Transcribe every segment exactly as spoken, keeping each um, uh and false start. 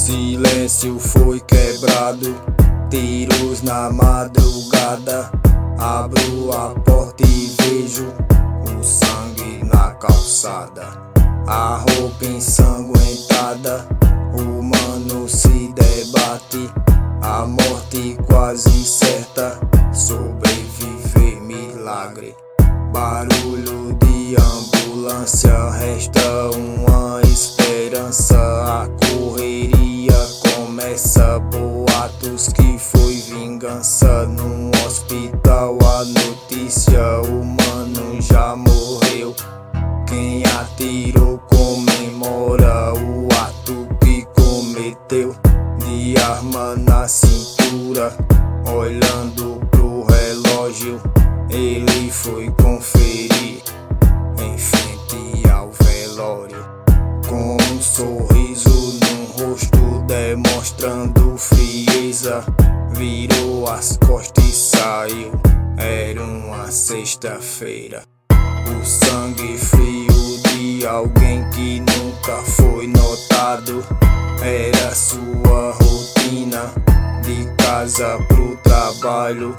silêncio foi quebrado, tiros na madrugada. Abro a porta e vejo o sangue na calçada, a roupa ensanguentada. O mano se debate, a morte quase certa, sobreviver milagre. Barulho de ambulância, resta uma esperança. A correria começa, boatos que foi vingança. Num hospital a notícia, o mano já morreu. Quem atirou comemora o ato que cometeu. De arma na cintura, olhando pro relógio, ele foi conferir em frente ao velório, com um sorriso no rosto demonstrando frieza. Virou as costas e saiu, era uma sexta-feira. O sangue frio de alguém que nunca foi notado, era sua rotina, de casa pro trabalho,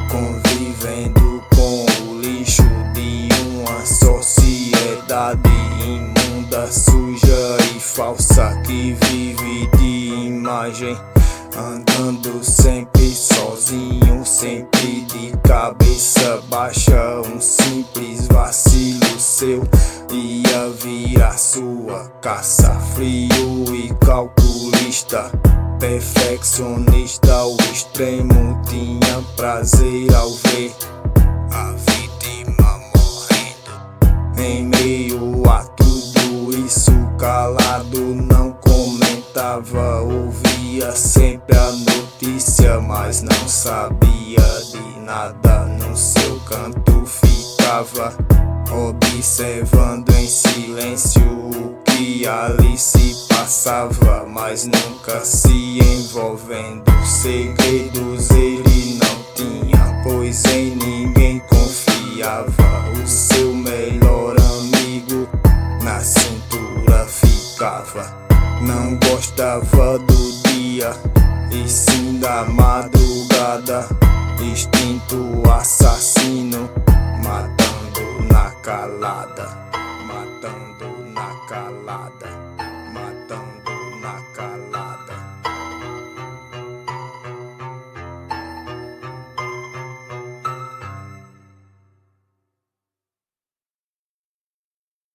convivendo com o lixo de uma sociedade imunda, suja e falsa, que vive de imagem. Andando sempre sozinho, sempre de cabeça baixa. Um simples vacilo seu ia virar sua caça. Frio e calculista, perfeccionista ao extremo, tinha prazer ao ver a vítima morrendo. Em meio a tudo isso, calado, não comentava. Ouvia sempre a notícia, mas não sabia de nada. No seu canto ficava, observando em silêncio o que ali se passava, mas nunca se envolvendo. Segredos ele não tinha, pois em ninguém confiava. O seu melhor amigo na cintura ficava. Não gostava do dia, e sim da madrugada. Instinto assassino, matando na calada, matando na calada.